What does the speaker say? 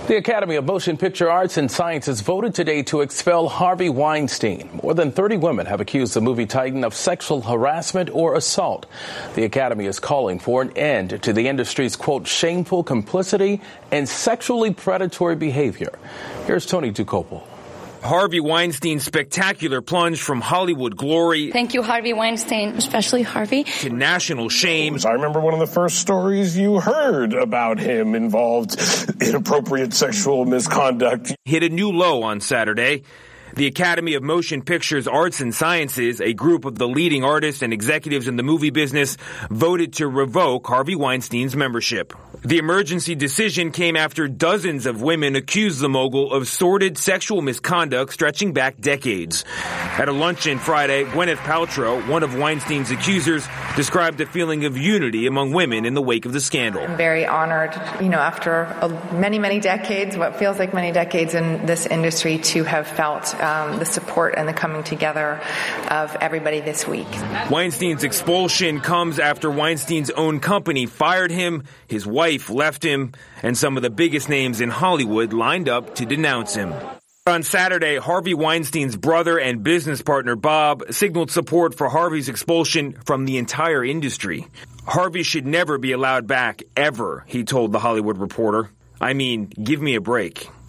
The Academy of Motion Picture Arts and Sciences voted today to expel Harvey Weinstein. More than 30 women have accused the movie titan of sexual harassment or assault. The Academy is calling for an end to the industry's, quote, shameful complicity and sexually predatory behavior. Here's Tony Ducopel. Harvey Weinstein's spectacular plunge from Hollywood glory. Thank you, Harvey Weinstein, especially Harvey. To national shame. I remember one of the first stories you heard about him involved inappropriate sexual misconduct. Hit a new low on Saturday. The Academy of Motion Pictures Arts and Sciences, a group of the leading artists and executives in the movie business, voted to revoke Harvey Weinstein's membership. The emergency decision came after dozens of women accused the mogul of sordid sexual misconduct stretching back decades. At a luncheon Friday, Gwyneth Paltrow, one of Weinstein's accusers, described a feeling of unity among women in the wake of the scandal. I'm very honored, after many decades, what feels like many decades in this industry, to have felt the support and the coming together of everybody this week. Weinstein's expulsion comes after Weinstein's own company fired him, his wife left him, and some of the biggest names in Hollywood lined up to denounce him. On Saturday, Harvey Weinstein's brother and business partner Bob signaled support for Harvey's expulsion from the entire industry. Harvey should never be allowed back, ever, he told The Hollywood Reporter. I mean, give me a break.